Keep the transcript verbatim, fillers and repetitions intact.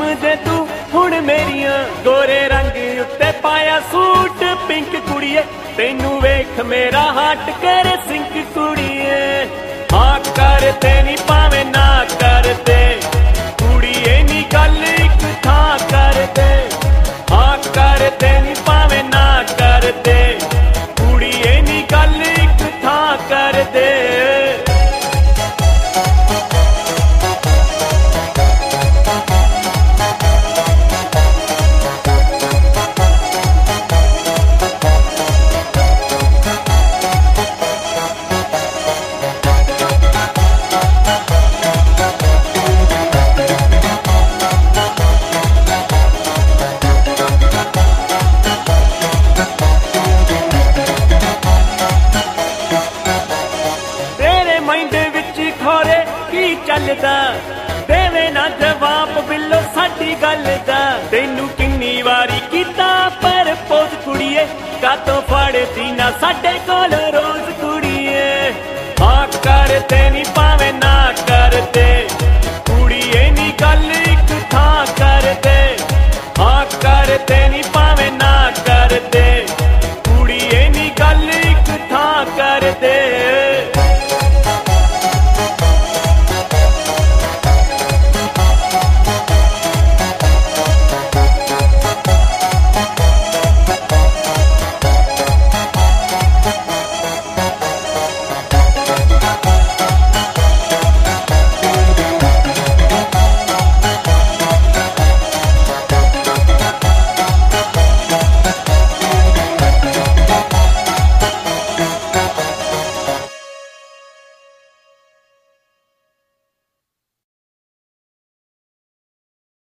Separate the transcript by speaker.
Speaker 1: समझे तू हुण मेरिया गोरे रंग उत्ते पाया सूट पिंक कुड़िए तेनू वेख मेरा हार्ट करे सिंक कुड़िए हाँ कर दे नी पावे ना कर दे कुड़िए नी गल एक था कर दे हाँ कर दे नी पावे ना कर दे कुड़िए नी गल एक था कर दे चलदा देवे ना जवाब बिल्लो साडी गल दा तेनू किन्नी वारी कीता पर पोज कुड़िए कातों फड़दी ना साडे कोल